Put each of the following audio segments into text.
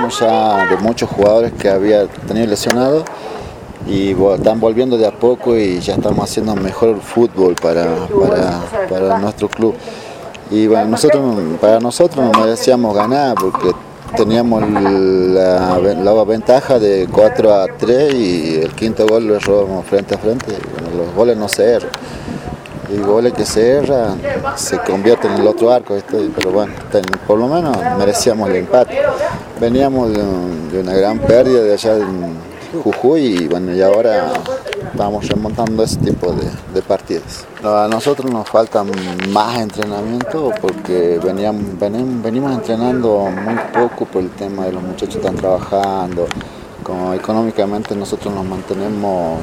veníamos ya de muchos jugadores que había tenido lesionados y están volviendo de a poco y ya estamos haciendo mejor fútbol para nuestro club. Y bueno, para nosotros nos merecíamos ganar porque teníamos la ventaja de 4-3 y el quinto gol lo robamos frente a frente. Y bueno, los goles no se erran. Y goles que se erran se convierten en el otro arco, pero bueno, por lo menos merecíamos el empate. Veníamos de una gran pérdida de allá en Jujuy y bueno, y ahora vamos remontando ese tipo de partidos. A nosotros nos falta más entrenamiento porque venimos entrenando muy poco por el tema de los muchachos que están trabajando. Como económicamente nosotros nos mantenemos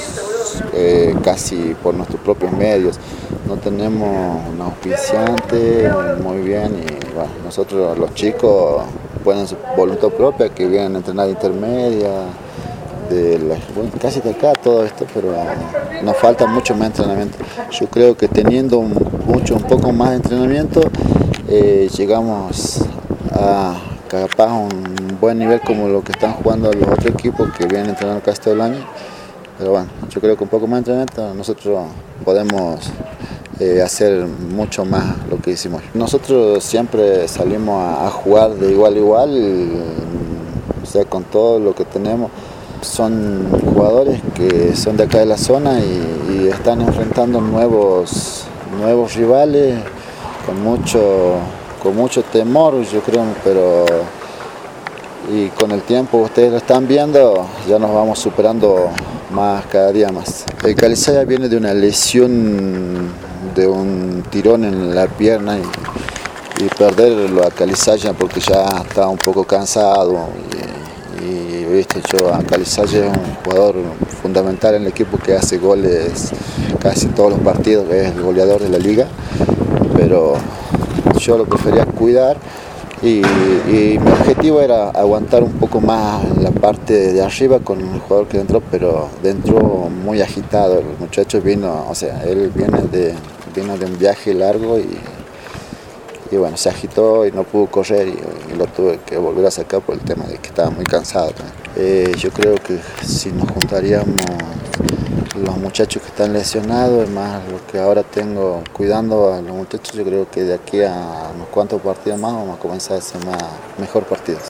casi por nuestros propios medios. No tenemos un auspiciante muy bien y bueno, nosotros los chicos ponen su voluntad propia que vienen a entrenar intermedia, casi de acá todo esto, pero nos falta mucho más entrenamiento. Yo creo que teniendo un poco más de entrenamiento llegamos a capaz un buen nivel como lo que están jugando los otros equipos que vienen entrenando casi todo el año. Pero bueno, yo creo que un poco más de entrenamiento nosotros podemos hacer mucho más lo que hicimos. Nosotros siempre salimos a jugar de igual a igual, o sea, con todo lo que tenemos. Son jugadores que son de acá de la zona y están enfrentando nuevos rivales con mucho temor, yo creo, pero y con el tiempo ustedes lo están viendo, ya nos vamos superando más cada día más. El Calizaya viene de una lesión, de un tirón en la pierna y perderlo a Calizaya porque ya está un poco cansado y viste, a Calizaya es un jugador fundamental en el equipo que hace goles casi todos los partidos, es el goleador de la liga, pero yo lo prefería cuidar y mi objetivo era aguantar un poco más la parte de arriba con el jugador que entró, pero dentro muy agitado. El muchacho él vino de un viaje largo y bueno, se agitó y no pudo correr y lo tuve que volver a sacar por el tema de que estaba muy cansado también. Yo creo que si nos juntaríamos los muchachos que están lesionados, más lo que ahora tengo cuidando a los muchachos, yo creo que de aquí a unos cuantos partidos más vamos a comenzar a hacer mejor partidos.